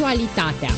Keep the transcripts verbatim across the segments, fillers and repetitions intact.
Actualitatea.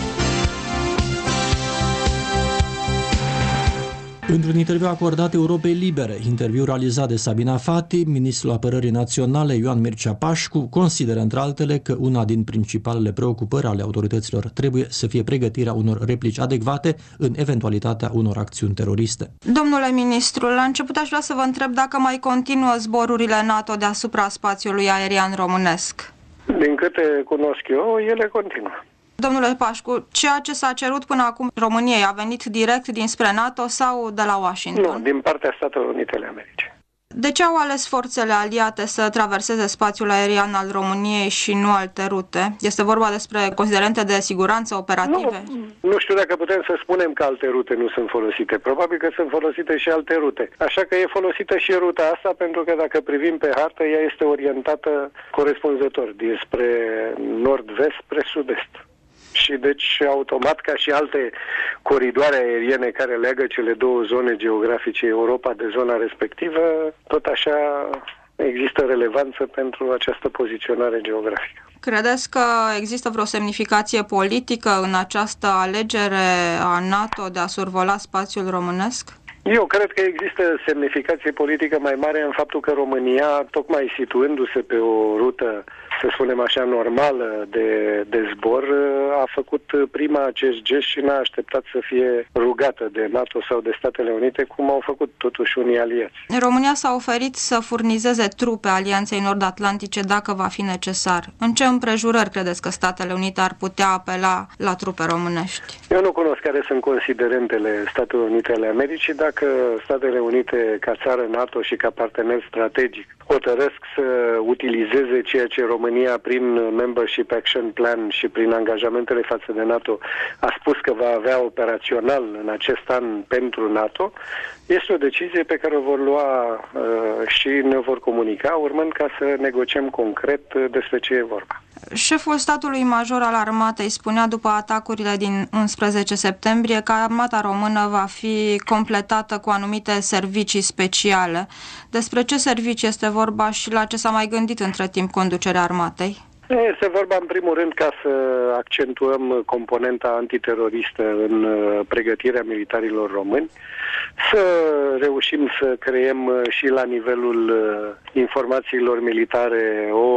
Într-un interviu acordat Europei Libere, interviu realizat de Sabina Fati, ministrul Apărării Naționale Ioan Mircea Pașcu consideră, între altele, că una din principalele preocupări ale autorităților trebuie să fie pregătirea unor replici adecvate în eventualitatea unor acțiuni teroriste. Domnule ministru, la început aș vrea să vă întreb dacă mai continuă zborurile NATO deasupra spațiului aerian românesc. Din câte cunosc eu, ele continuă. Domnule Pașcu, ceea ce s-a cerut până acum României a venit direct dinspre NATO sau de la Washington? Nu, din partea Statelor Unite ale Americii. De ce au ales forțele aliate să traverseze spațiul aerian al României și nu alte rute? Este vorba despre considerente de siguranță operative? Nu, nu știu dacă putem să spunem că alte rute nu sunt folosite. Probabil că sunt folosite și alte rute. Așa că e folosită și ruta asta, pentru că dacă privim pe hartă, ea este orientată corespunzător dinspre nord-vest spre sud-est. Și deci, automat, ca și alte coridoare aeriene care leagă cele două zone geografice, Europa de zona respectivă, tot așa există relevanță pentru această poziționare geografică. Credeți că există vreo semnificație politică în această alegere a NATO de a survola spațiul românesc? Eu cred că există semnificație politică mai mare în faptul că România, tocmai situându-se pe o rută, să spunem așa, normală de, de zbor, a făcut prima acest gest și n-a așteptat să fie rugată de NATO sau de Statele Unite, cum au făcut totuși unii aliați. România s-a oferit să furnizeze trupe Alianței Nord-Atlantice dacă va fi necesar. În ce împrejurări credeți că Statele Unite ar putea apela la trupe românești? Eu nu cunosc care sunt considerentele Statelor Unite ale Americii. Dacă Statele Unite, ca țară NATO și ca partener strategic, hotărăsc să utilizeze ceea ce România, prin Membership Action Plan și prin angajamentele față de NATO, a spus că va avea operațional în acest an pentru NATO, este o decizie pe care o vor lua uh, și ne vor comunica, urmând ca să negociem concret despre ce e vorba. Șeful statului major al armatei spunea după atacurile din unsprezece septembrie că armata română va fi completată cu anumite servicii speciale. Despre ce servicii este vorba și la ce s-a mai gândit între timp conducerea armatei? Este vorba, în primul rând, ca să accentuăm componenta antiteroristă în pregătirea militarilor români, să reușim să creăm și la nivelul informațiilor militare o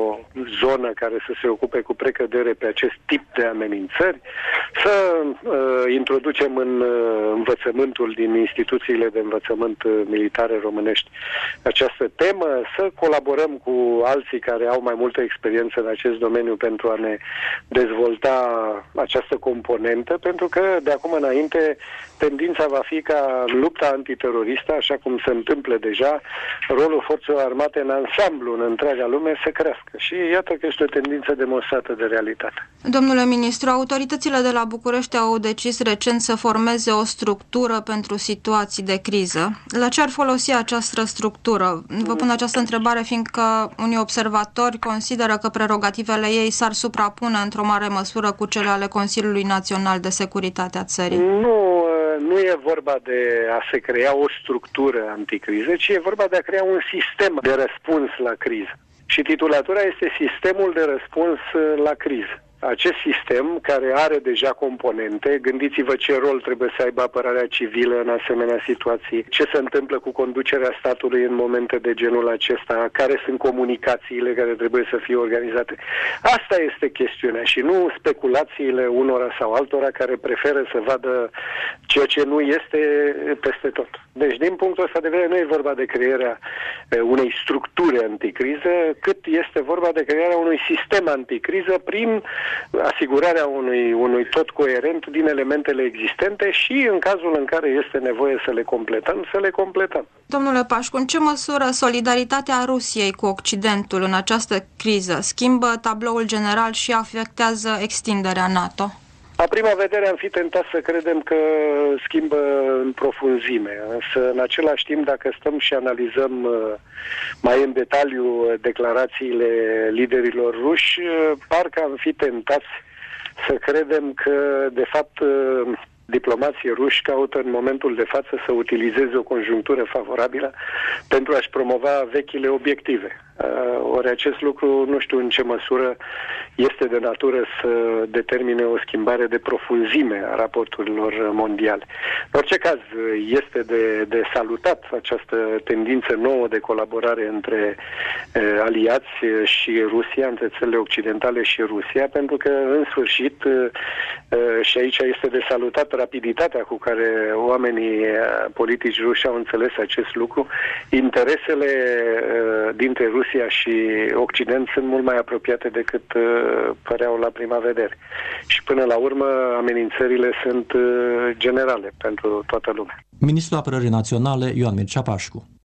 zonă care să se ocupe cu precădere pe acest tip de amenințări, să uh, introducem în uh, învățământul din instituțiile de învățământ militare românești această temă, să colaborăm cu alții care au mai multă experiență în acest domeniu pentru a ne dezvolta această componentă, pentru că de acum înainte tendința va fi ca lupta antiteroristă, așa cum se întâmplă deja, rolul forțelor armate în ansamblu, în întreaga lume, să crească. Și iată că este o tendință demonstrată de realitate. Domnule ministru, autoritățile de la București au decis recent să formeze o structură pentru situații de criză. La ce ar folosi această structură? Vă pun această întrebare fiindcă unii observatori consideră că prerogativele ei s-ar suprapune într-o mare măsură cu cele ale Consiliului Național de Securitate a țării. Nu, nu e vorba de a se crea o structură anticriză, ci e vorba de a crea un sistem de răspuns la criză. Și titulatura este Sistemul de Răspuns la Criză. Acest sistem, care are deja componente, gândiți-vă ce rol trebuie să aibă apărarea civilă în asemenea situații, ce se întâmplă cu conducerea statului în momente de genul acesta, care sunt comunicațiile care trebuie să fie organizate. Asta este chestiunea și nu speculațiile unora sau altora care preferă să vadă ceea ce nu este peste tot. Deci, din punctul ăsta de vedere, nu e vorba de crearea unei structuri anticriză, cât este vorba de crearea unui sistem anticriză prin asigurarea unui, unui tot coerent din elementele existente și, în cazul în care este nevoie să le completăm, să le completăm. Domnule Pașcu, în ce măsură solidaritatea Rusiei cu Occidentul în această criză schimbă tabloul general și afectează extinderea NATO? La prima vedere am fi tentat să credem că schimbă în profunzime, însă în același timp, dacă stăm și analizăm mai în detaliu declarațiile liderilor ruși, parcă am fi tentați să credem că, de fapt, diplomații ruși caută în momentul de față să utilizeze o conjunctură favorabilă pentru a-și promova vechile obiective. Ori acest lucru, nu știu în ce măsură este de natură să determine o schimbare de profunzime a raporturilor mondiale. În orice caz, este de, de salutat această tendință nouă de colaborare între eh, aliați și Rusia, între țările occidentale și Rusia, pentru că, în sfârșit, eh, și aici este de salutat rapiditatea cu care oamenii politici ruși au înțeles acest lucru, interesele uh, dintre Rusia și Occident sunt mult mai apropiate decât uh, păreau la prima vedere. Și până la urmă amenințările sunt uh, generale pentru toată lumea. Ministrul Apărării Naționale Ioan Mircea Pașcu.